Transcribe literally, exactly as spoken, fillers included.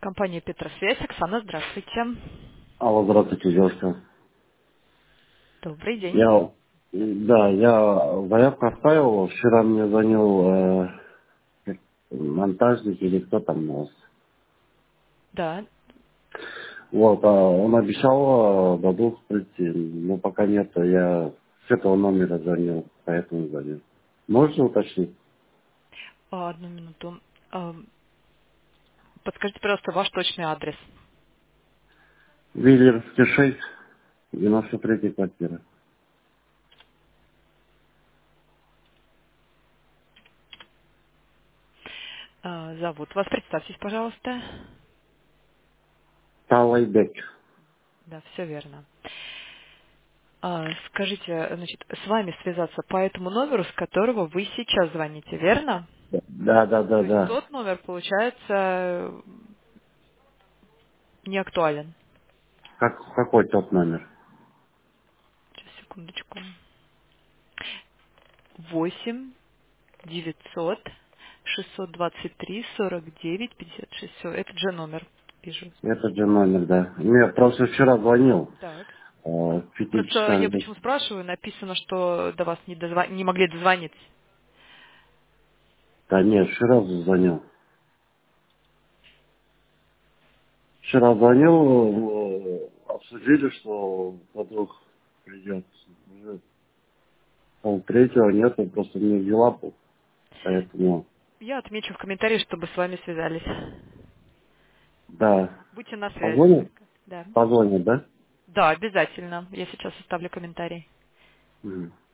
Компания Петросвязь. Оксана, здравствуйте. Алло, здравствуйте, девушка. Добрый день. Я, да, я заявку оставил. Вчера мне звонил э, монтажник или кто там у вас. Да. Вот, а он обещал, э, дадут прийти, но пока нет. Я с этого номера звонил, поэтому звонил. Можете уточнить? А, Одну минуту. А, Подскажите, пожалуйста, ваш точный адрес. Виллерский шесть, девяносто третья квартира. А, Зовут вас. Представьтесь, пожалуйста. Талайбек. Да, все верно. А, Скажите, значит, с вами связаться по этому номеру, с которого вы сейчас звоните, верно? Да, да, да, То есть да. тот номер, получается, не актуален. Как, какой тот номер? Сейчас, секундочку. Восемь девятьсот шестьсот двадцать три сорок девять пятьдесят шесть. Все, этот же номер вижу. Этот же номер, да. Я просто вчера звонил. Так. э, В пяти Просто я часам. почему спрашиваю, написано, что до вас не, дозва- не могли дозвониться. Да нет, вчера звонил. Вчера звонил, э, обсудили, что подруг придет. Уже пол третьего нет, он просто не дела, был, поэтому, Я отмечу в комментарии, чтобы с вами связались. да, Будьте на связи позвонит, только. Да. позвонит, да? Да, обязательно. Я сейчас оставлю комментарий. Мгм.